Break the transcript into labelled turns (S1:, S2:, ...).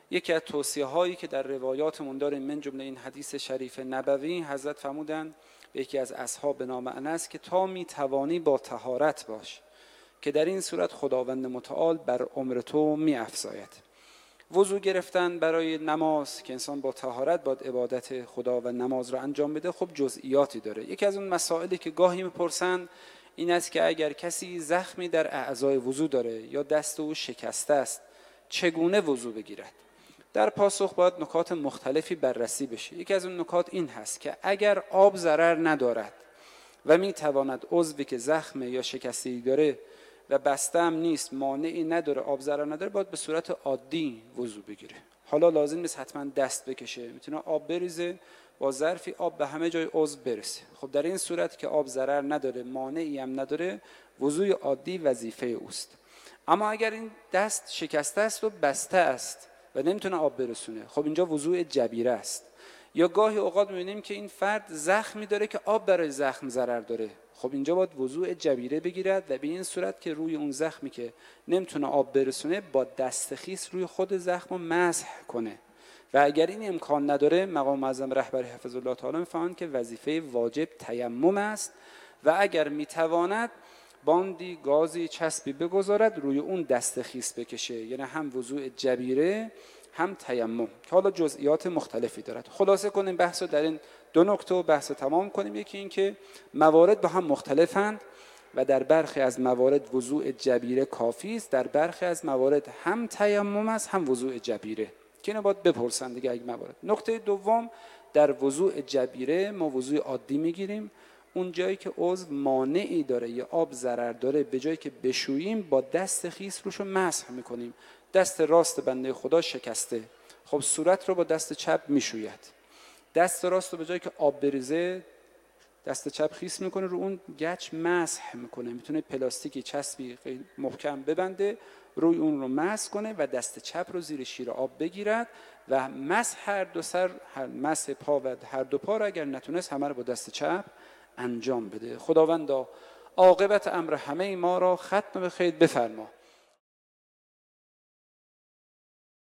S1: یکی از توصیه هایی که در روایاتمون داریم من جمله این حدیث شریف نبوی، حضرت فرمودند به یکی از اصحاب به نام انس که تا میتوانی با طهارت باش که در این صورت خداوند متعال بر عمر تو می‌افزاید. وضو گرفتن برای نماز که انسان با طهارت باید عبادت خدا و نماز را انجام بده، خب جزئیاتی داره. یکی از اون مسائلی که گاهی میپرسن این است که اگر کسی زخمی در اعضای وضو داره یا دست او شکسته است چگونه وضو بگیرد؟ در پاسخ باید نکات مختلفی بررسی بشه. یکی از اون نکات این هست که اگر آب ضرر ندارد و میتواند عضوی که زخم یا شکستگی داره و بسته هم نیست، مانعی نداره، آب ضرر نداره، باید به صورت عادی وضو بگیره. حالا لازم نیست حتما دست بکشه، میتونه آب بریزه با ظرفی آب به همه جای عضو برسه. خب در این صورت که آب ضرر نداره، مانعی هم نداره، وضوی عادی وظیفه اوست. اما اگر این دست شکسته است و بسته است و نمیتونه آب برسونه، خب اینجا وضوء جبیره است. یا گاهی اوقات می‌بینیم که این فرد زخمی داره که آب برای زخم ضرر داره، خب اینجا باید وضوء جبیره بگیرد و به این صورت که روی اون زخمی که نمیتونه آب برسونه با دست خیس روی خود زخم مسح کنه. و اگر این امکان نداره، مقام معظم رهبری حفظ الله تعالی می‌فرمایند که وظیفه واجب تیمم است و اگر میتواند باندی گازی چسبی بگذارد روی اون دست خیس بکشه، یعنی هم وضوء جبیره هم تیمم، که حالا جزئیات مختلفی دارد. خلاصه کنیم بحث رو در این دو نکته بحث تمام کنیم. یکی این که موارد با هم مختلفند و در برخی از موارد وضوء جبیره کافی است، در برخی از موارد هم تیمم است هم وضوء جبیره، که اینو باید بپرسن دیگه اگه موارد. نکته دوم، در وضوء جبیره ما وضوء عادی میگیریم، اون جایی که عضو مانعی داره یا آب ضرر داره به جایی که بشوییم با دست خیس روشو مسح میکنیم. دست راست بنده خدا شکسته، خب صورت رو با دست چپ میشوید. دست راست رو به جایی که آب بریزه دست چپ خیس میکنه، رو اون گچ مسح میکنه، میتونه پلاستیکی چسبی محکم ببنده روی اون رو مسح کنه و دست چپ رو زیر شیر آب بگیرد و مسح هر دو سر، مسح پا و هر دو پا رو اگر نتونست همه رو با دست چپ انجام بده. خداوندا عاقبت امر همه ما را ختم به خیر بفرما.